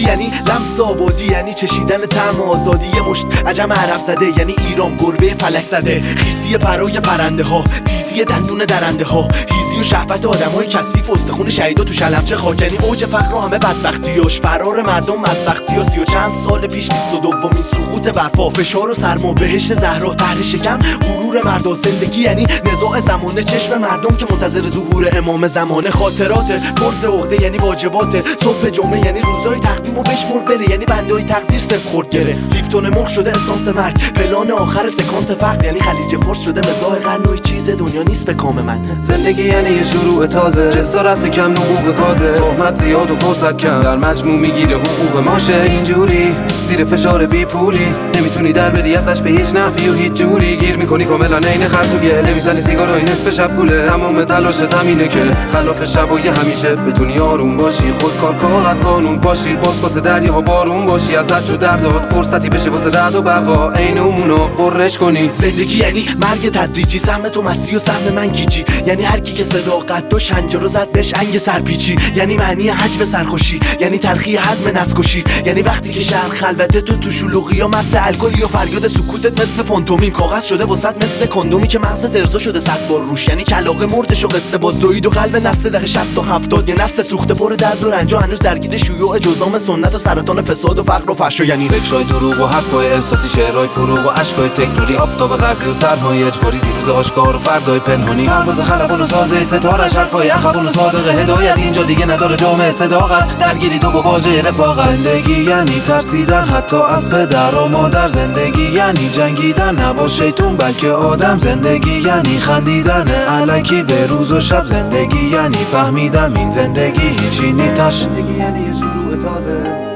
زندگی یعنی لمس آبادی، یعنی چشیدن طعم آزادی. یه مشت عجم عرب زده یعنی ایران گربه فلک زده. خیسی پرای پرنده ها، تیزی دندون درنده ها، هیزی و شهوت آدمای کثیف، استخون شهیدا تو شلمچه خاک. یعنی اوج فقر و همه بدبختیاش، فرار مردم مزبختی و 32 سال پیش 22مین سقوط برپا. فشار و سرما، بهشت زهرا، طرح شکم، غرور مردا. زندگی یعنی نزاع زمانه، چشم مردم که منتظر ظهور امام زمانه. خاطرات پرز عقده یعنی واجبات، صبح جمعه یعنی روزای تقدیم و بشمر بره، یعنی بندای تقدیر صفر خورد گره. لیپتون مرغ شده اسانس مرگ، پلان آخر سکانس فقر، یعنی خلیج فارس شده مزاح قرن و چیز دنیا نیست به کام من. زندگی یعنی یه شروع تازه، جسارت کم نبوغ کازه، تهمت زیاد و فرصت کم، در مجموع میگیره حقوق ماشه. اینجوری زیر فشار بی پولی نمیتونی در بری ازش به هیچ نحوی و هیچ جوری. گیر میکنی کاملا عین خر تو گله، میزنی سیگارای نصف شب کوله. تمام تلاشت همینه که خلاف شبای همیشه بتونی آروم باشی، خودکار از قانون باشی، باز واسه دریاها بارون باشی. ازت جو درداد فرصتی بشه واسه رعد و برقا، عین اونو قرش کنی. زندگی یعنی مرگ تدریجی، سهم تو مستی و سهم من گیجی، یعنی هر کی که صداقت دو شنجه رو زد بهش انگ سرپیچی. یعنی معنی حجم سرخوشی، یعنی تلخی هضم نسکشی، یعنی وقتی که شهر خلوته تو شلوغیا مست الکلی و فریاد سکوتت مثل پانتومیم کاغذ شده واسط مثل کندومی که مغز درزا شده 100 بار روش. یعنی کلاغه مردش و قصه باز دوید و قلب نسل دهه 60 و 70، یه نسل سوخته پر درد و رنج و هنوز درگیر شیوع جزام سنت و سرطان فساد و فقر و فحش. یعنی فکرای دروغ و حرفای احساسی، شعرهای فروغ و اشکای تکنوری، آفتاب غربی و سرمای اجباری، دیروز آشکار و فردای پنهانی، پرواز خلبان و سازه ستارش، حرفای اخوان و صادق هدایت. اینجا دیگه نداره جامعه صداقت، درگیری تو با واژه رفاقت. زندگی یعنی ترسیدن حتی از پدر و مادر، زندگی یعنی جنگیدن نه با شیطون بلکه آدم. زندگی یعنی خندیدن الکی به روز و شب، زندگی یعنی فهمیدم این زندگی هیچی نیست. زندگی یعنی یه شروع تازه.